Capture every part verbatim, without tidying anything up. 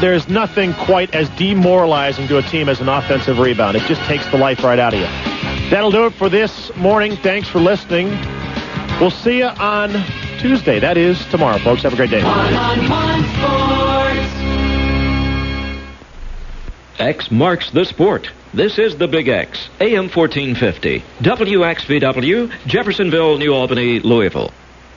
there's nothing quite as demoralizing to a team as an offensive rebound. It just takes the life right out of you. That'll do it for this morning. Thanks for listening. We'll see you on Tuesday. That is tomorrow, folks. Have a great day. One-on-one sports. X marks the sport. This is the Big X, A M fourteen fifty, W X V W, Jeffersonville, New Albany, Louisville.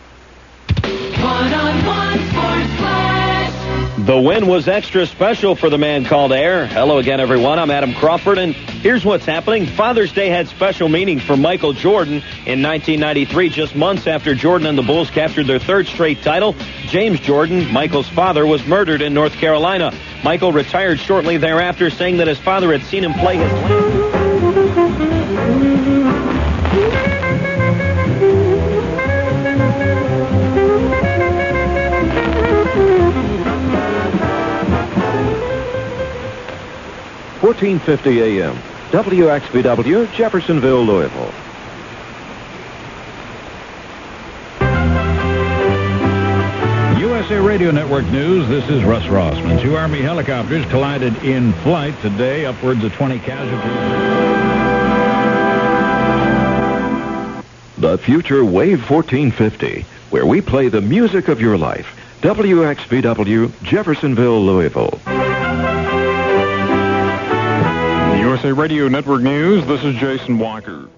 One-on-one sports flash. The win was extra special for the man called Air. Hello again, everyone. I'm Adam Crawford, and here's what's happening. Father's Day had special meaning for Michael Jordan in nineteen ninety-three, just months after Jordan and the Bulls captured their third straight title. James Jordan, Michael's father, was murdered in North Carolina. Michael retired shortly thereafter, saying that his father had seen him play his fourteen fifty A M, W X V W, Jeffersonville, Louisville. U S A Radio Network News, this is Russ Rossman. Two Army helicopters collided in flight today, upwards of twenty casualties. The Future Wave fourteen fifty, where we play the music of your life. W X V W, Jeffersonville, Louisville. U S A Radio Network News, this is Jason Walker.